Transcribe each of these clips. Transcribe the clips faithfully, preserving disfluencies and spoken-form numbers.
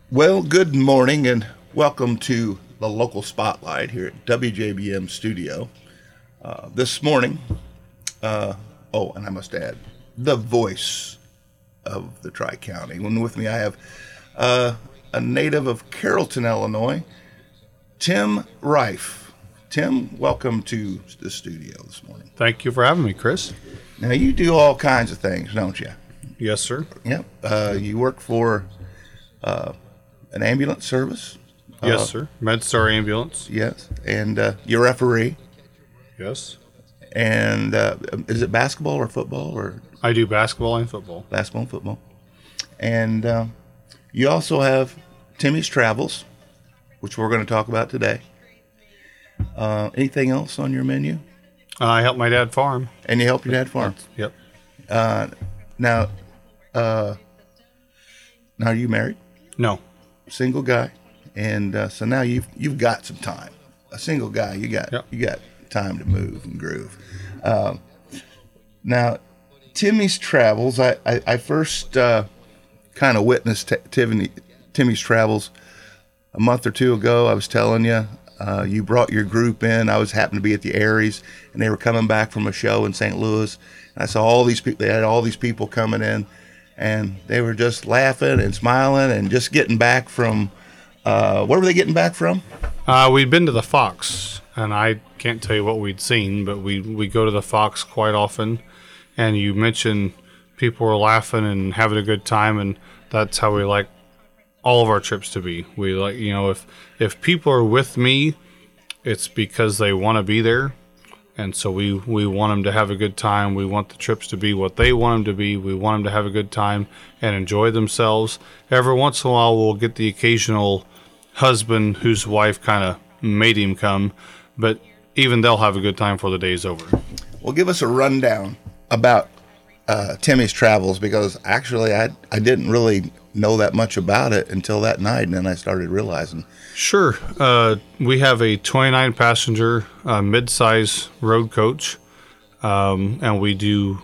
Well, good morning and welcome to the local spotlight here at W J B M Studio. Uh, this morning, uh, oh, and I must add, the voice of the Tri-County. When with me, I have uh, a native of Carrollton, Illinois, Tim Rife. Tim, welcome to the studio this morning. Thank you for having me, Chris. Now, you do all kinds of things, don't you? Yes, sir. Yep. Uh, you work for uh, an ambulance service? Yes, uh, sir. MedStar Ambulance. Yes. And uh, you're a referee? Yes. And uh, is it basketball or football or I do basketball and football. basketball and football? And uh, you also have Timmy's Travels, which we're going to talk about today. Uh, anything else on your menu? Uh, I help my dad farm. And you help your dad farm. Yep. Uh, now, uh, now are you married? No. Single guy, and uh, so now you've you've got some time. A single guy, you got Yep. you got time to move and groove. Um, now, Timmy's Travels. I I, I first uh, kind of witnessed t- Tiffany, Timmy's Travels a month or two ago. I was telling you. Uh, you brought your group in. I was happened to be at the Aries, and they were coming back from a show in Saint Louis. And I saw all these people. They had all these people coming in, and they were just laughing and smiling and just getting back from. Uh, where were they getting back from? Uh, we'd been to the Fox, and I can't tell you what we'd seen, but we we go to the Fox quite often. And you mentioned people were laughing and having a good time, and that's how we like all of our trips to be. We like, you know, if if people are with me, it's because they want to be there, and so we we want them to have a good time. We want the trips to be what they want them to be. We want them to have a good time and enjoy themselves. Every once in a while, we'll get the occasional husband whose wife kind of made him come, but even they'll have a good time before the day's over. Well, give us a rundown about uh, Timmy's Travels, because actually I I didn't really know that much about it until that night, and then I started realizing. Sure. Uh, we have a twenty-nine passenger uh, mid-size road coach, um, and we do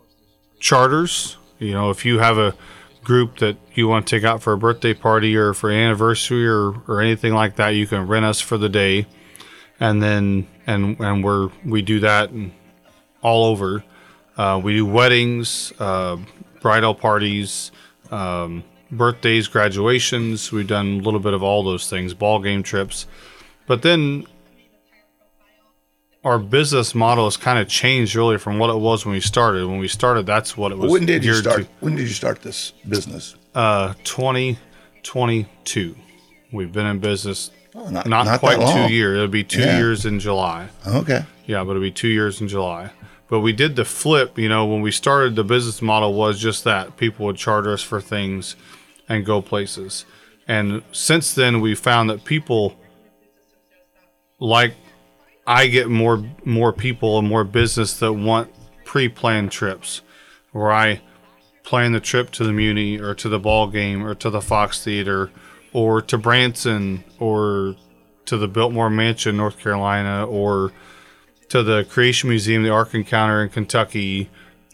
charters. You know, if you have a group that you want to take out for a birthday party or for an anniversary or, or anything like that, you can rent us for the day, and then and and we're we do that all over. Uh, we do weddings, uh, bridal parties, um, birthdays, graduations. We've done a little bit of all those things, ball game trips. But then our business model has kind of changed really from what it was when we started. When we started, that's what it was. When did you geared start? to. When did you start this business? Uh, twenty twenty-two. We've been in business Oh, not not, not quite that long. two years. It'll be two Yeah. years in July. Okay. Yeah, but it'll be two years in July. But we did the flip, you know, when we started, the business model was just that. People would charter us for things and go places. And since then, we found that people, like, I get more more people and more business that want pre-planned trips, where I plan the trip to the Muni or to the ball game or to the Fox Theater or to Branson or to the Biltmore Mansion, North Carolina, or to the Creation Museum, the Ark Encounter in Kentucky,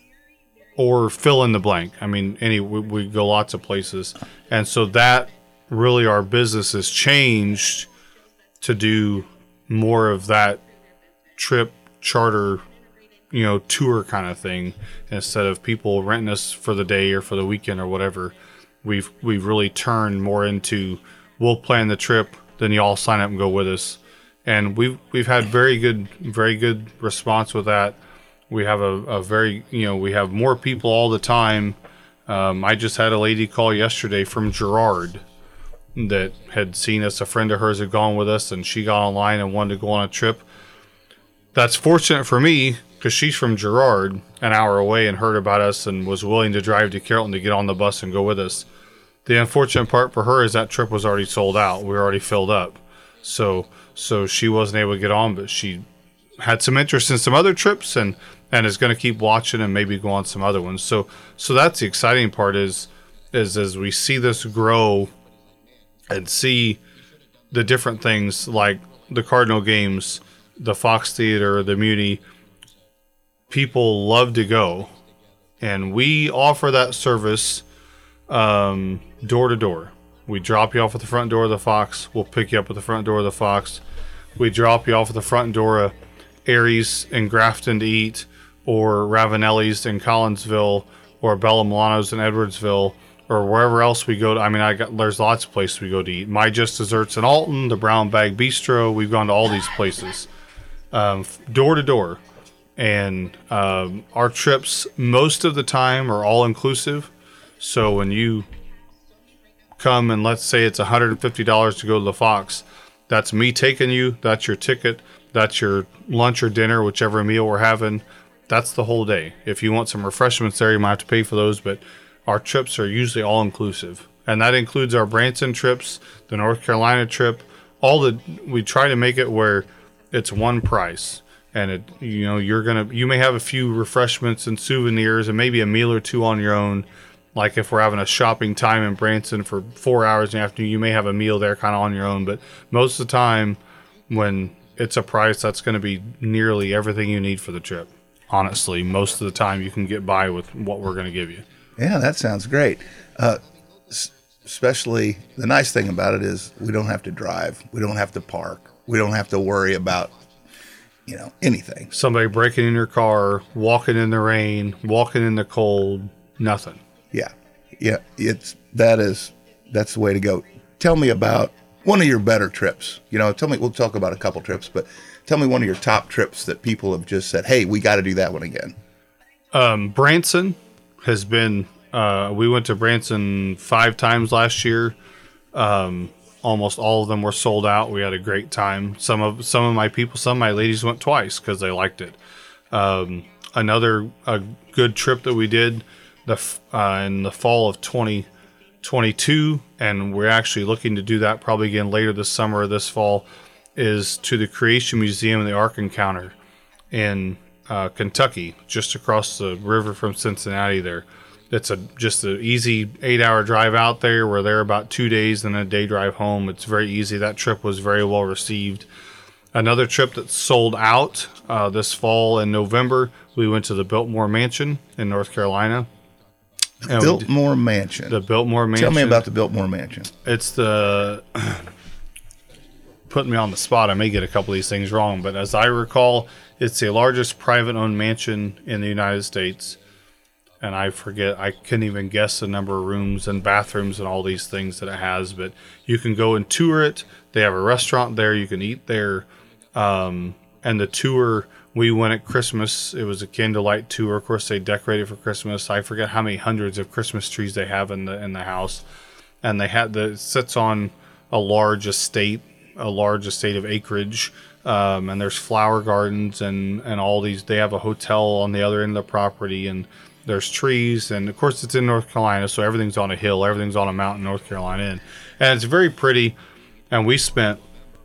or fill in the blank. I mean, any we, we go lots of places. And so that really our business has changed to do more of that trip charter, you know, tour kind of thing, instead of people renting us for the day or for the weekend or whatever. We've we've really turned more into, we'll plan the trip, then you all sign up and go with us. And we've we've had very good very good response with that. We have a, a very, you know, we have more people all the time. Um, I just had a lady call yesterday from Girard that had seen us. A friend of hers had gone with us, and she got online and wanted to go on a trip. That's fortunate for me because she's from Girard, an hour away, and heard about us and was willing to drive to Carrollton to get on the bus and go with us. The unfortunate part for her is that trip was already sold out. We were already filled up. So so she wasn't able to get on, but she had some interest in some other trips and, and is going to keep watching and maybe go on some other ones. So so that's the exciting part is is as we see this grow and see the different things like the Cardinal games, the Fox Theater, the Muni, people love to go. And we offer that service um, door to door. We drop you off at the front door of the Fox. We'll pick you up at the front door of the Fox. We drop you off at the front door of Aries in Grafton to eat, or Ravanelli's in Collinsville, or Bella Milano's in Edwardsville, or wherever else we go to. I mean, I got there's lots of places we go to eat. My Just Desserts in Alton, the Brown Bag Bistro. We've gone to all these places, um, door to door. And um, our trips, most of the time, are all inclusive. So when you come and let's say it's one hundred fifty dollars to go to the Fox, that's me taking you, that's your ticket, that's your lunch or dinner, whichever meal we're having. That's the whole day. If you want some refreshments there, you might have to pay for those, but our trips are usually all inclusive. And that includes our Branson trips, the North Carolina trip, all the, we try to make it where it's one price. And it, you know, you're going to, you may have a few refreshments and souvenirs and maybe a meal or two on your own. Like if we're having a shopping time in Branson for four hours in the afternoon, you may have a meal there kind of on your own. But most of the time when it's a price, that's going to be nearly everything you need for the trip. Honestly, most of the time you can get by with what we're going to give you. Yeah, that sounds great. Uh, s- especially the nice thing about it is we don't have to drive. We don't have to park. We don't have to worry about, you know, anything. Somebody breaking in your car, walking in the rain, walking in the cold, nothing. Yeah. Yeah. It's, that is, that's the way to go. Tell me about one of your better trips. You know, tell me, we'll talk about a couple trips, but tell me one of your top trips that people have just said, hey, we got to do that one again. Um, Branson has been, uh, we went to Branson five times last year. Um, almost all of them were sold out. We had a great time. Some of, some of my people, some of my ladies went twice because they liked it. Um, another, a good trip that we did the, uh, in the fall of twenty twenty-two, and we're actually looking to do that probably again later this summer or this fall, is to the Creation Museum and the Ark Encounter in uh, Kentucky, just across the river from Cincinnati there. It's a just an easy eight-hour drive out there. We're there about two days and a day drive home. It's very easy. That trip was very well received. Another trip that's sold out uh, this fall in November, we went to the Biltmore Mansion in North Carolina. And Biltmore Mansion. The Biltmore Mansion. Tell me about the Biltmore Mansion. It's the... putting me on the spot, I may get a couple of these things wrong, but as I recall, it's the largest private-owned mansion in the United States. And I forget, I couldn't even guess the number of rooms and bathrooms and all these things that it has, but you can go and tour it. They have a restaurant there. You can eat there. Um, and the tour, we went at Christmas. It was a candlelight tour. Of course, they decorated for Christmas. I forget how many hundreds of Christmas trees they have in the in the house. And they had the, it sits on a large estate, a large estate of acreage. Um, and there's flower gardens and, and all these. They have a hotel on the other end of the property, and there's trees. And of course, it's in North Carolina, so everything's on a hill. Everything's on a mountain, North Carolina. And, and it's very pretty. And we spent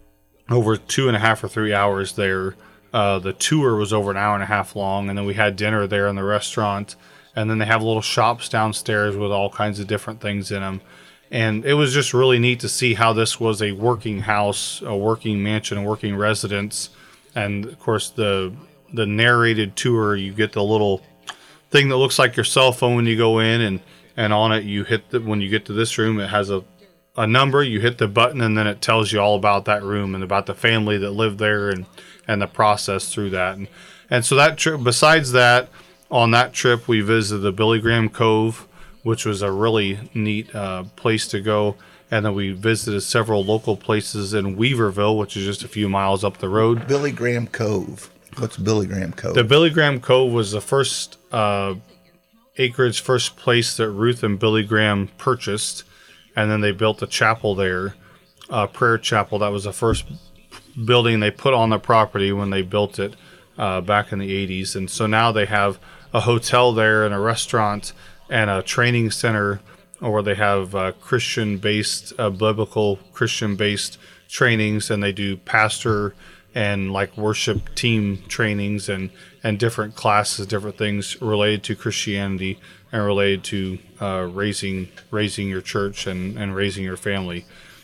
over two and a half or three hours there. Uh, the tour was over an hour and a half long, and then we had dinner there in the restaurant. And then they have little shops downstairs with all kinds of different things in them. And it was just really neat to see how this was a working house, a working mansion, a working residence. And of course, the the narrated tour, you get the little thing that looks like your cell phone when you go in, and, and on it you hit the, when you get to this room, it has a, a number, you hit the button, and then it tells you all about that room and about the family that lived there and, and the process through that. And, and so that trip, besides that, on that trip, we visited the Billy Graham Cove, which was a really neat uh, place to go. And then we visited several local places in Weaverville, which is just a few miles up the road. Billy Graham Cove. What's Billy Graham Cove? The Billy Graham Cove was the first uh, acreage, first place that Ruth and Billy Graham purchased. And then they built a chapel there, a prayer chapel. That was the first building they put on the property when they built it uh, back in the eighties. And so now they have a hotel there and a restaurant and a training center, or they have uh, Christian-based, uh, biblical Christian-based trainings, and they do pastor and like worship team trainings and, and different classes, different things related to Christianity and related to uh, raising raising your church and, and raising your family.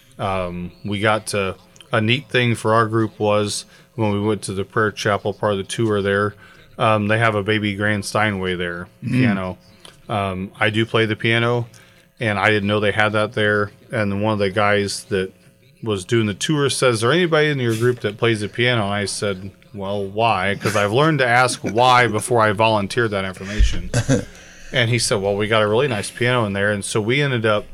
Um, we got to, a neat thing for our group was when we went to the prayer chapel part of the tour there, um, they have a baby grand Steinway there, mm. piano. Um, I do play the piano, and I didn't know they had that there. And one of the guys that was doing the tour says, "Is there anybody in your group that plays the piano?" And I said, "Well, why?" Because I've learned to ask why before I volunteer that information. And he said, "Well, we got a really nice piano in there." And so we ended up,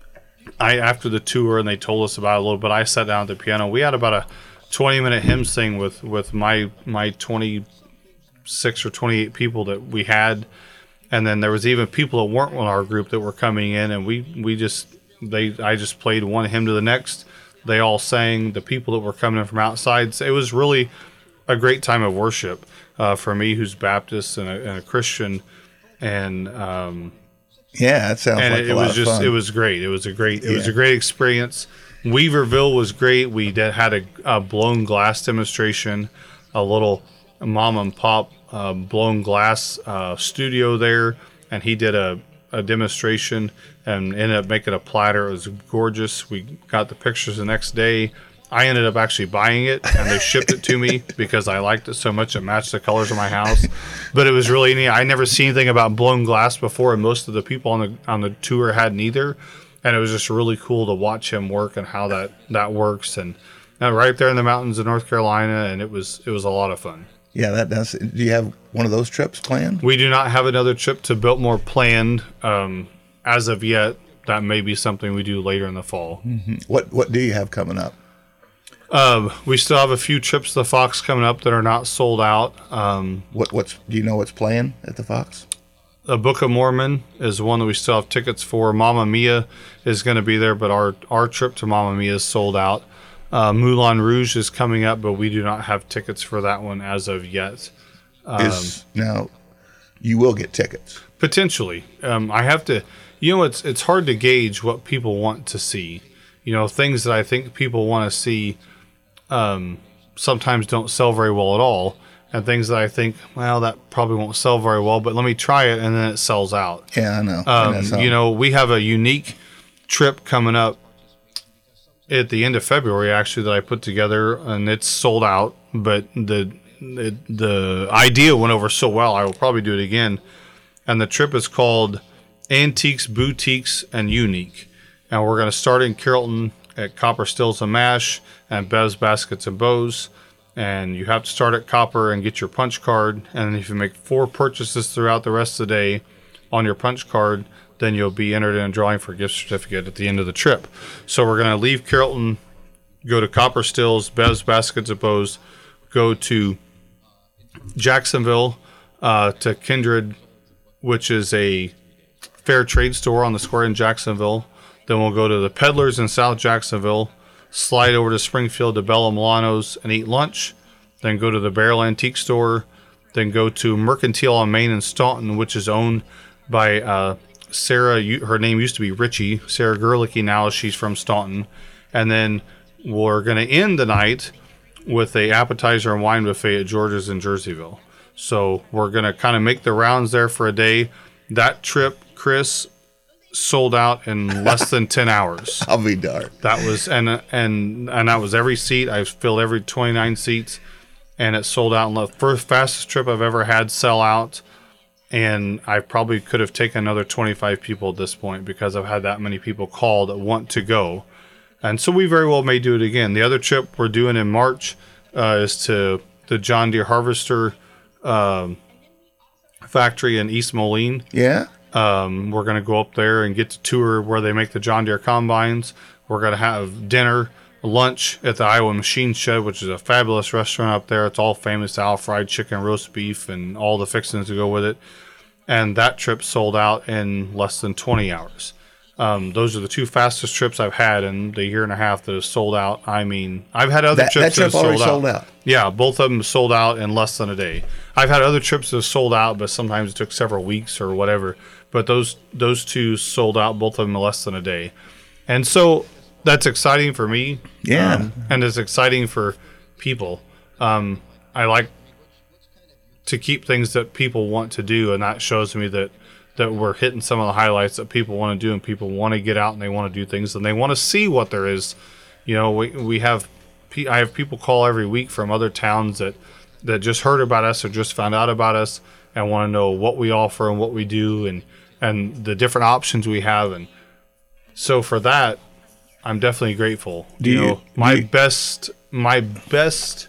I after the tour, and they told us about it a little bit, I sat down at the piano. We had about a twenty minute hymn sing with, with my my twenty-six or twenty-eight people that we had. And then there was even people that weren't in our group that were coming in, and we, we just, they I just played one hymn to the next. They all sang. The people that were coming in from outside. So it was really a great time of worship uh, for me, who's Baptist and a, and a Christian. And um, yeah, that sounds and like it, a it lot was of just fun. it was great. It was a great it Yeah. was a great experience. Weaverville was great. We did, had a, a blown glass demonstration, a little mom and pop uh, blown glass uh, studio there, and he did a, a demonstration and ended up making a platter. It was gorgeous. We got the pictures the next day. I ended up actually buying it, and they shipped it to me because I liked it so much. It matched the colors of my house. But it was really neat. I never seen anything about blown glass before, and most of the people on the on the tour hadn't either. And it was just really cool to watch him work and how that, that works. And, and right there in the mountains of North Carolina, and it was it was a lot of fun. Yeah, that does. Do you have one of those trips planned? We do not have another trip to Biltmore planned um, as of yet. That may be something we do later in the fall. Mm-hmm. What What do you have coming up? Um, we still have a few trips to the Fox coming up that are not sold out. Um, What What's Do you know what's playing at the Fox? the Book of Mormon is one that we still have tickets for. Mamma Mia is going to be there, but our, our trip to Mamma Mia is sold out. Uh, Moulin Rouge is coming up, but we do not have tickets for that one as of yet. Um, Is now you will get tickets. Potentially. Um, I have to, you know, it's it's hard to gauge what people want to see. You know, things that I think people want to see um, sometimes don't sell very well at all. And things that I think, well, that probably won't sell very well, but let me try it, and then it sells out. Yeah, I know. And Um, that's how- you know, we have a unique trip coming up at the end of February, actually, that I put together, and it's sold out. But the it, the idea went over so well, I will probably do it again. And the trip is called Antiques, Boutiques, and Unique. And we're going to start in Carrollton at Copper Stills and Mash and Bev's Baskets and Bows. And you have to start at Copper and get your punch card. And if you make four purchases throughout the rest of the day on your punch card, then you'll be entered in a drawing for a gift certificate at the end of the trip. So we're going to leave Carrollton, go to Copper Stills, Bev's Baskets and Bows, go to Jacksonville, uh, to Kindred, which is a fair trade store on the square in Jacksonville. Then we'll go to the Peddlers in South Jacksonville, slide over to Springfield to Bella Milano's and eat lunch, then go to the Barrel Antique Store, then go to Mercantile on Main in Staunton, which is owned by uh, Sarah. Her name used to be Richie. Sarah Gerlicke now, she's from Staunton. And then we're going to end the night with a appetizer and wine buffet at George's in Jerseyville. So we're going to kind of make the rounds there for a day. That trip, Chris, sold out in less than ten hours. I'll be darned. That was and and and that was every seat. I filled every twenty-nine seats, and it sold out. In the first fastest trip I've ever had sell out, and I probably could have taken another twenty-five people at this point because I've had that many people call that want to go, and so we very well may do it again. The other trip we're doing in March uh, is to the John Deere Harvester um, factory in East Moline. Yeah. Um, we're going to go up there and get to tour where they make the John Deere combines. We're going to have dinner, lunch at the Iowa Machine Shed, which is a fabulous restaurant up there. It's all famous style fried chicken, roast beef, and all the fixings to go with it. And that trip sold out in less than twenty hours. Um, those are the two fastest trips I've had in the year and a half that have sold out. I mean, I've had other That, trips that trip that have already sold, sold out. out. Yeah, both of them sold out in less than a day. I've had other trips that have sold out, but sometimes it took several weeks or whatever. But those those two sold out, both of them in less than a day. And so that's exciting for me. Yeah. Um, and it's exciting for people. Um, I like to keep things that people want to do, and that shows me that, that we're hitting some of the highlights that people want to do, and people want to get out and they want to do things, and they want to see what there is. You know, we we have I have people call every week from other towns that, that just heard about us or just found out about us and want to know what we offer and what we do and, and the different options we have. And So for that, I'm definitely grateful. Do you you- know, my do you- best, my best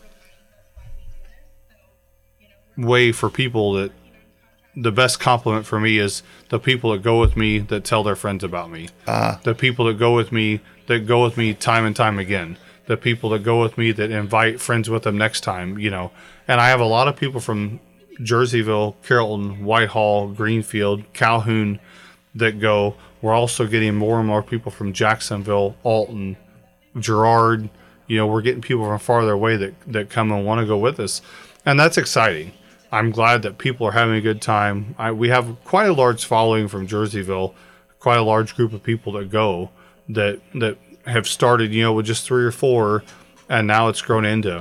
way for people that the best compliment for me is the people that go with me that tell their friends about me. Ah. The people that go with me that go with me time and time again. The people that go with me that invite friends with them next time, you know. And I have a lot of people from Jerseyville, Carrollton, Whitehall, Greenfield, Calhoun that go. We're also getting more and more people from Jacksonville, Alton, Girard. You know, we're getting people from farther away that, that come and want to go with us. And that's exciting. I'm glad that people are having a good time. I, we have quite a large following from Jerseyville, quite a large group of people that go that that have started, you know, with just three or four, and now it's grown into.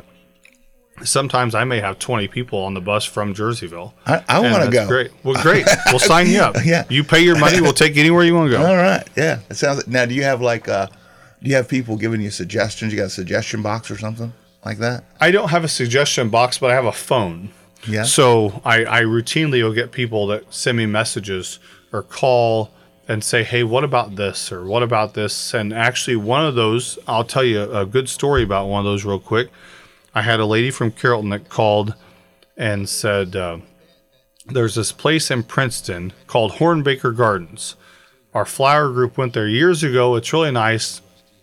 Sometimes I may have twenty people on the bus from Jerseyville. I, I and want to that's go. Great. Well, great. We'll sign you up. Yeah. You pay your money. We'll take you anywhere you want to go. All right. Yeah. It sounds. Now, do you have like uh, do you have people giving you suggestions? You got a suggestion box or something like that? I don't have a suggestion box, but I have a phone. Yeah. So I, I routinely will get people that send me messages or call and say, hey, what about this? Or what about this? And actually one of those, I'll tell you a good story about one of those real quick. I had a lady from Carrollton that called and said, uh, there's this place in Princeton called Hornbaker Gardens. Our flower group went there years ago. It's really nice.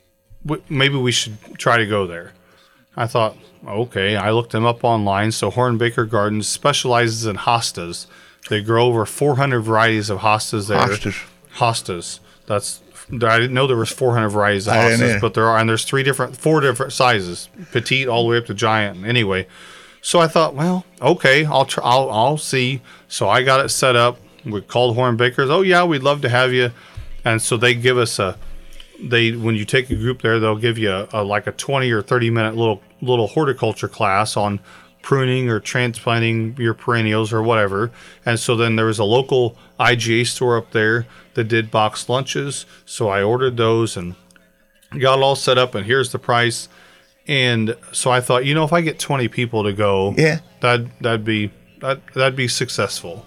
W- Maybe we should try to go there. I thought, okay. I looked them up online. So Hornbaker Gardens specializes in hostas. They grow over four hundred varieties of hostas there. Hostas. Hostas. That's I didn't know there was four hundred varieties of I didn't hostas, either. but there are, and there's three different, four different sizes, petite all the way up to giant. Anyway, so I thought, well, okay, I'll try, I'll I'll see. So I got it set up. We called Hornbakers. Oh yeah, we'd love to have you. And so they give us a. They when you take a group there, they'll give you a, a like a twenty or thirty minute little little horticulture class on pruning or transplanting your perennials or whatever. And so then there was a local I G A store up there that did boxed lunches. So I ordered those and got it all set up, and here's the price. And so I thought, you know, if I get twenty people to go, Yeah. that'd that'd be that that'd be successful.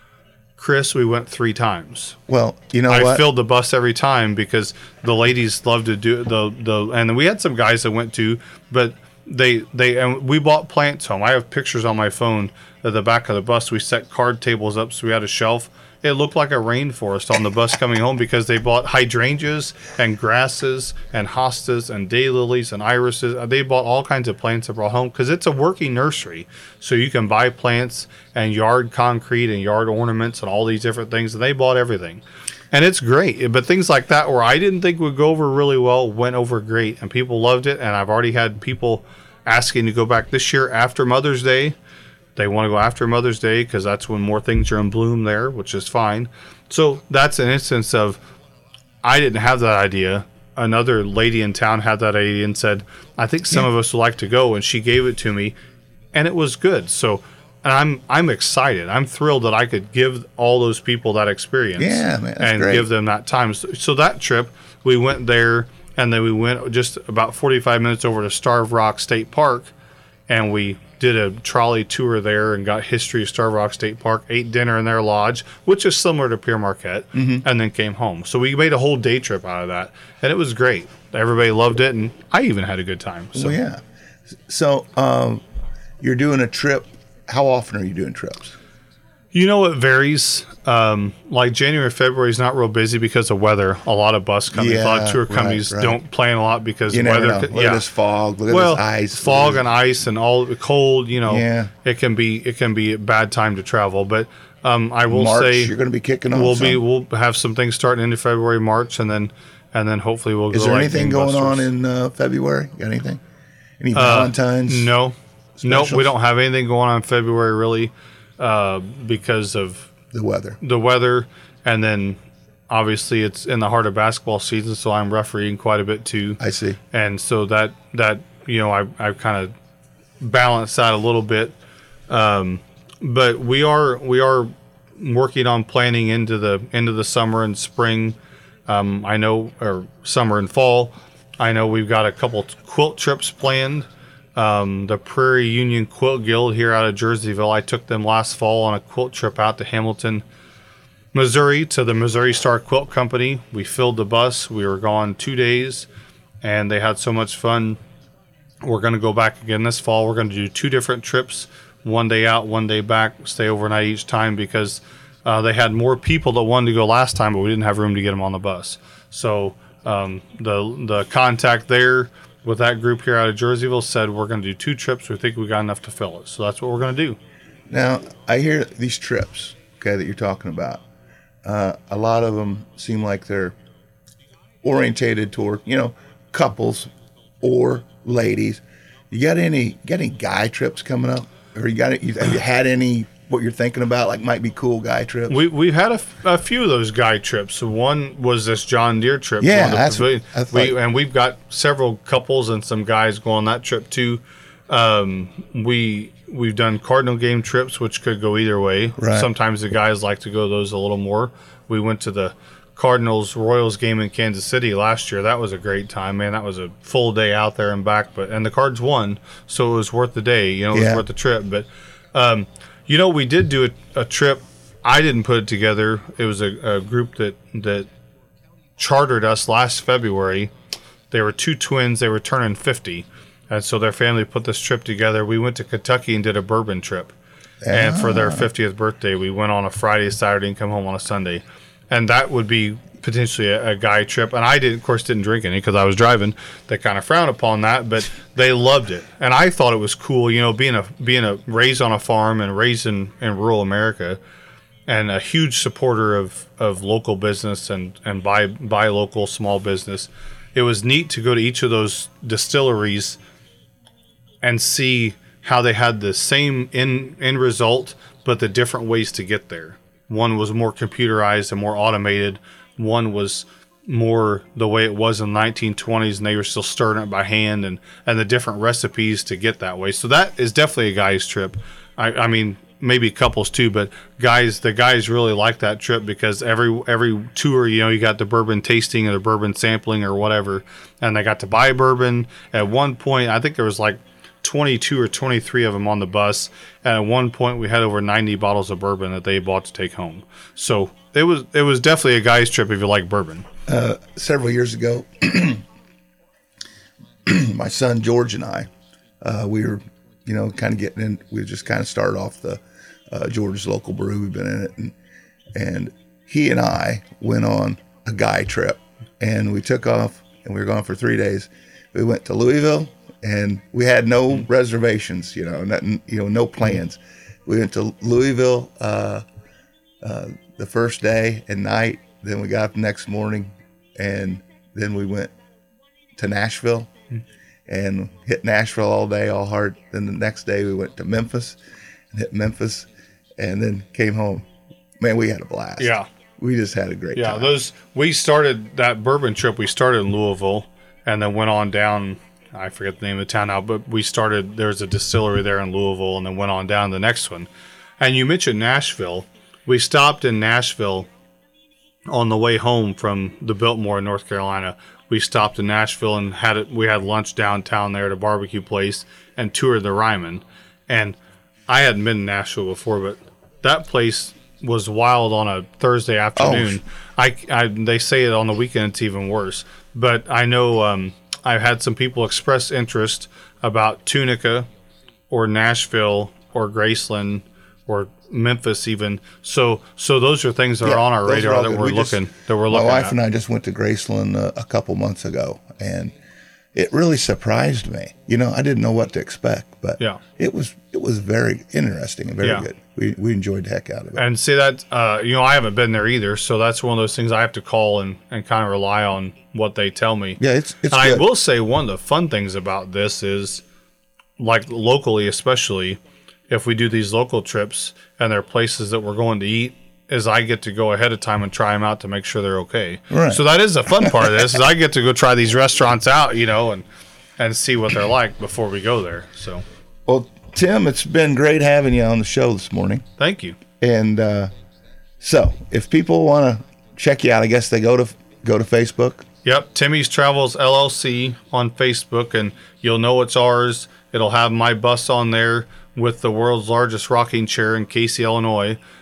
Chris, we went three times. Well, you know I what? filled the bus every time because the ladies love to do the the and we had some guys that went too, but they they and we bought plants home. I have pictures on my phone at the back of the bus. We set card tables up so we had a shelf. It looked like a rainforest on the bus coming home because they bought hydrangeas and grasses and hostas and daylilies and irises. They bought all kinds of plants and brought home because it's a working nursery. So you can buy plants and yard concrete and yard ornaments and all these different things. And they bought everything. And it's great. But things like that where I didn't think would go over really well went over great. And people loved it. And I've already had people asking to go back this year after Mother's Day. They want to go after Mother's Day because that's when more things are in bloom there, which is fine. So that's an instance of I didn't have that idea. Another lady in town had that idea and said, I think some Yeah. of us would like to go. And she gave it to me, and it was good. So and I'm I'm excited. I'm thrilled that I could give all those people that experience Yeah, man, that's and great. give them that time. So, so that trip, we went there, and then we went just about forty-five minutes over to Starved Rock State Park, and we did a trolley tour there and got history of Starved Rock State Park, ate dinner in their lodge, which is similar to Pierre Marquette, Mm-hmm. and then came home. So we made a whole day trip out of that, and it was great. Everybody loved it, and I even had a good time. So Well, yeah. So um, you're doing a trip. How often are you doing trips? you know, it varies. Um, like January, February is not real busy because of weather. A lot of bus companies, a lot of Yeah, tour right, companies right. don't plan a lot because You never weather. know. Look at this fog. Look at well, this ice. fog and ice and all the cold. You know, Yeah. it can be it can be a bad time to travel. But um, I will March, say you're going to be kicking off. we'll be some? we'll have some things starting into February, March, and then and then hopefully we'll. Is go there like anything going on gangbusters. in uh, February? Got anything? Any Uh, Valentine's? No, no, specials? we don't have anything going on in February really, uh, because of The weather. the weather, and then obviously it's in the heart of basketball season, so I'm refereeing quite a bit too, I see. and so that that you know I I've kind of balanced that a little bit, um, but we are we are working on planning into the into the summer and spring. Um, I know, or summer and fall. I know we've got a couple quilt trips planned. Um, the Prairie Union Quilt Guild here out of Jerseyville. I took them last fall on a quilt trip out to Hamilton. Missouri to the Missouri Star Quilt Company. We filled the bus. We were gone two days, and they had so much fun. We're going to go back again this fall. We're going to do two different trips, one day out, one day back, stay overnight each time because uh, they had more people that wanted to go last time, but we didn't have room to get them on the bus. So um, the the contact there with that group here out of Jerseyville said we're going to do two trips. We think we got enough to fill it. So that's what we're going to do. Now, I hear these trips, okay, that you're talking about. Uh, a lot of them seem like they're orientated toward, you know, couples or ladies. You got any got any guy trips coming up, or you got you, have you had any what you're thinking about like might be cool guy trips? We we've had a, f- a few of those guy trips. So one was this John Deere trip. Yeah, on the that's, pavilion. that's we like, and we've got several couples and some guys go on that trip too. Um, we we've done Cardinal game trips, which could go either way. Right. Sometimes the guys like to go those a little more. We went to the Cardinals Royals game in Kansas City last year. That was a great time, man. That was a full day out there and back, but and the Cards won, so it was worth the day. You know, it was Yeah. worth the trip. But um, you know, we did do a, a trip. I didn't put it together. It was a, a group that that chartered us last February. They were two twins. They were turning fifty, and so their family put this trip together. We went to Kentucky and did a bourbon trip. And for their fiftieth birthday, we went on a Friday, Saturday, and come home on a Sunday. And that would be potentially a, a guy trip. And I, did, of course, didn't drink any because I was driving. They kind of frowned upon that, but they loved it. And I thought it was cool, you know, being a being a raised on a farm and raised in, in rural America, and a huge supporter of, of local business and, and buy, buy local small business. It was neat to go to each of those distilleries and see how they had the same end, end result, but the different ways to get there. One was more computerized and more automated. One was more the way it was in the nineteen twenties, and they were still stirring it by hand, and, and the different recipes to get that way. So that is definitely a guy's trip. I, I mean, maybe couples too, but guys, the guys really like that trip because every every tour, you know, you got the bourbon tasting or the bourbon sampling or whatever, and they got to buy bourbon. At one point, I think there was like twenty-two or twenty-three of them on the bus, and at one point we had over ninety bottles of bourbon that they bought to take home. So it was it was definitely a guy's trip if you like bourbon. Uh, several years ago, my son George and I, uh, we were, you know, kind of getting in. We just kind of started off the uh, George's Local Brew. We've been in it, and, and he and I went on a guy trip, and we took off, and we were gone for three days. We went to Louisville. And we had no reservations, you know, nothing, you know, no plans. We went to Louisville uh, uh, the first day and night. Then we got up the next morning, and then we went to Nashville and hit Nashville all day, all hard. Then the next day we went to Memphis and hit Memphis, and then came home. Man, we had a blast. Yeah, we just had a great yeah, time. Yeah, those we started that bourbon trip. We started in Louisville, and then went on down. I forget the name of the town now, but we started, there's a distillery there in Louisville, and then went on down to the next one. And you mentioned Nashville. We stopped in Nashville on the way home from the Biltmore in North Carolina. We stopped in Nashville and had it. We had lunch downtown there at a barbecue place and toured the Ryman. And I hadn't been to Nashville before, but that place was wild on a Thursday afternoon. Oh. I, I they say it on the weekend it's even worse. But I know um, I've had some people express interest about Tunica or Nashville or Graceland or Memphis even. So so those are things that yeah, are on our radar that we're we looking just, that we're looking My wife at. and I just went to Graceland uh, a couple months ago, and it really surprised me. You know, I didn't know what to expect, but yeah. it was it was very interesting and very yeah. good. We we enjoyed the heck out of it. And see that uh, you know, I haven't been there either, so that's one of those things I have to call and, and kind of rely on what they tell me. Yeah, it's it's. And good. I will say one of the fun things about this is, like locally especially, if we do these local trips and there are places that we're going to eat, is I get to go ahead of time and try them out to make sure they're okay. Right. So that is the fun part of this, is I get to go try these restaurants out, you know, and and see what they're like before we go there. So, well, Tim, it's been great having you on the show this morning. Thank you. And uh, so, if people want to check you out, I guess they go to go to Facebook. Yep, Timmy's Travels L L C on Facebook, and you'll know it's ours. It'll have my bus on there with the world's largest rocking chair in Casey, Illinois.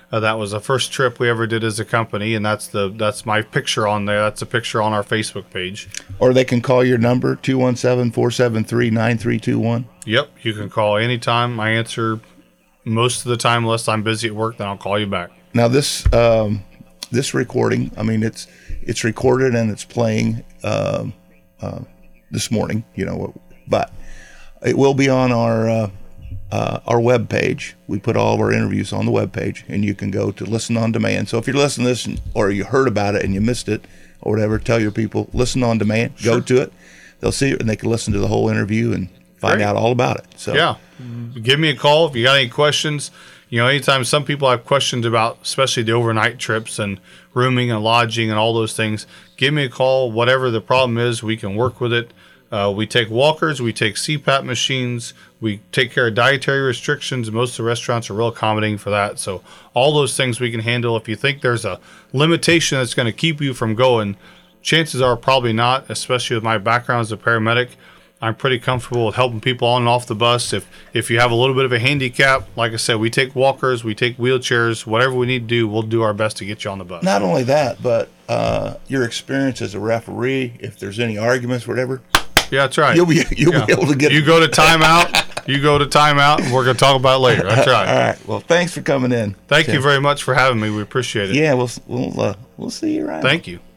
Uh, that was the first trip we ever did as a company, and that's the that's my picture on there. That's a picture on our Facebook page. Or they can call your number, two one seven, four seven three, nine three two one. Yep, you can call anytime. I answer most of the time, unless I'm busy at work, then I'll call you back. Now this um, this recording, I mean, it's it's recorded and it's playing um, uh, this morning, you know, but it will be on our uh, uh, our web page. We put all of our interviews on the web page, and you can go to listen on demand. So if you're listening to this and, or you heard about it and you missed it or whatever, tell your people, listen on demand, sure. Go to it. They'll see it and they can listen to the whole interview and find Great. out all about it. So yeah, mm-hmm. Give me a call if you got any questions. You know, anytime some people have questions about, especially the overnight trips and rooming and lodging and all those things, give me a call. Whatever the problem is, we can work with it. Uh, we take walkers, we take C PAP machines, we take care of dietary restrictions. Most of the restaurants are real accommodating for that. So all those things we can handle. If you think there's a limitation that's going to keep you from going, chances are probably not, especially with my background as a paramedic. I'm pretty comfortable with helping people on and off the bus. If if you have a little bit of a handicap, like I said, we take walkers, we take wheelchairs, whatever we need to do, we'll do our best to get you on the bus. Not only that, but uh, your experience as a referee, if there's any arguments, whatever. Yeah, that's right. You'll be you'll yeah. be able to get. You go to timeout. You go to timeout, and we're going to talk about it later. That's right. All right. Well, thanks for coming in. Thank Tim. you very much for having me. We appreciate it. Yeah, we'll we'll uh, we'll see you around. Thank you.